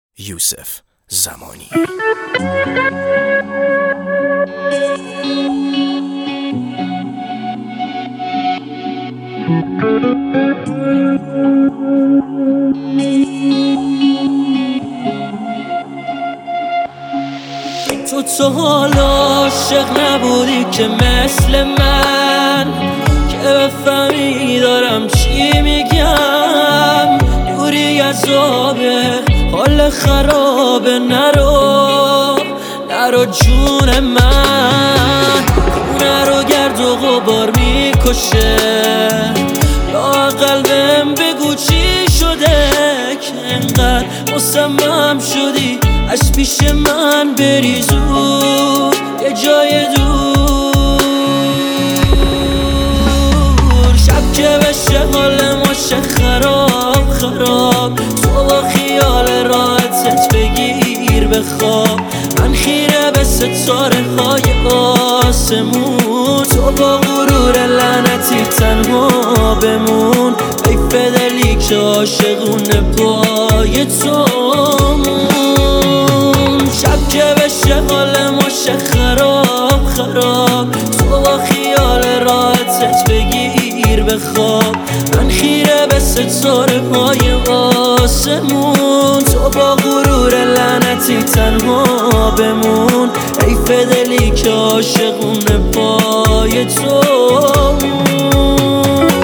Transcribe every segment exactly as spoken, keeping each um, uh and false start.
یوسف زمانی. تو تو حالا عاشق نبودی که مثل من، که بفهمی دارم چی میگم. دوری از آبه حال خرابه، نرو نرو جون من. خونه رو گرد و غبار میکشه، یا قلبم بگو چی شده که انقدر مصمم شدی از پیش من بری زود یه جای دور. شب که بشه حال ما شه خراب خراب، تو با خیال راحتت بگیر بخواب. من خیره به ستاره های آسمون، تو با غرور لعنتی تنها بمون. حیف دلی که عاشقونه پای تو مون. شب که بشه حال ما شه خراب خراب، تو با خیال راحتت بگیر بخواب. من خیره به ستاره های آسمون، تو با غرور لعنتی تنها بمون. حیف دلی که عاشقونه پای تو مون.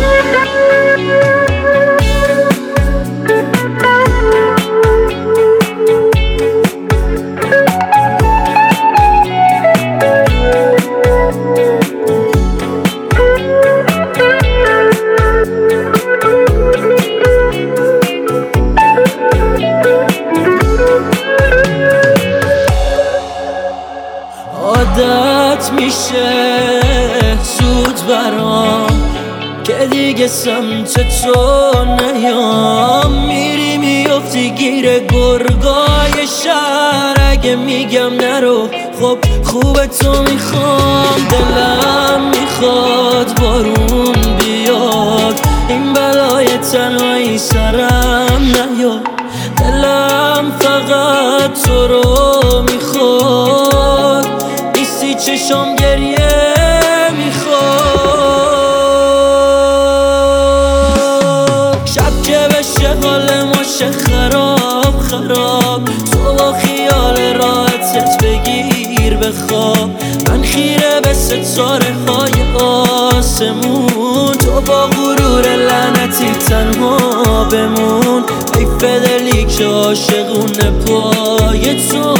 عادت میشه زود برام که دیگه سمت تو نیام. میری میافتی گیر گرگای شهر، اگه میگم نرو خب خوب تو میخوام. دلم میخواد بارون بیاد، این بلای تنهایی سرم نیاد. دلم فقط تو رو میخواد، نیستی چشم گریه میخواد. شب که بشه حال ما شه خراب خراب، تو با خیال راحتت بگیر بخواب. من خیره به ستاره های آسمون، تو با غرور لعنتی تنها بمون. حیف دلی که عاشقونه پای تو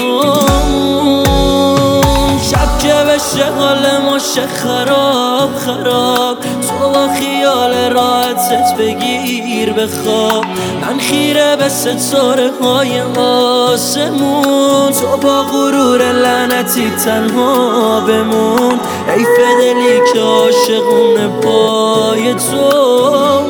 مون. شب که بشه حال ما شه خراب خراب، تو با خیال راحتت بگیر بخواب. من خیره به ستاره های آسمون، تو با غرور لعنتی تنها بمون. حیف دلی که عاشقونه پای تو